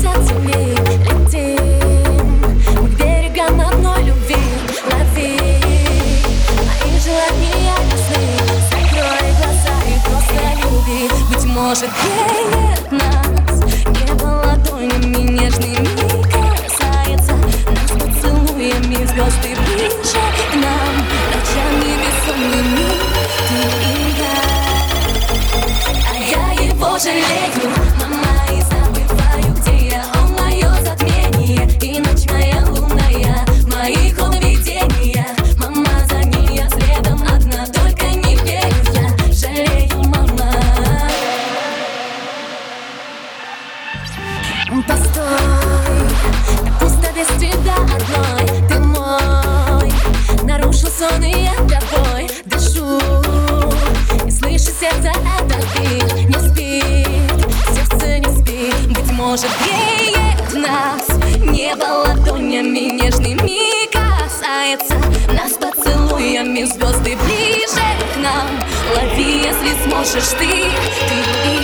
от земли летим мы к берегам одной любви. Лови мои желания ясны, закрой глаза и просто люби. Быть может, греет нас небо ладонями нежными, касается нас поцелуями звезды ближе к нам, ночами бессонными ты и я. А я его жалею, мама, и забываю, где я. Он мое затмение и ночь моя лунная, мои видения. Мама, за ней я следом одна, только не верю я, жалею, мама. Постой, так пусто без тебя одной. Ты мой, нарушил сон и я тобой дышу. И слышу сердце этот бит, не спит, сердце не спит. Быть может, греет нас небо ладонями нежными, касается нас поцелуями звезды ближе к нам. Лови, если сможешь ты и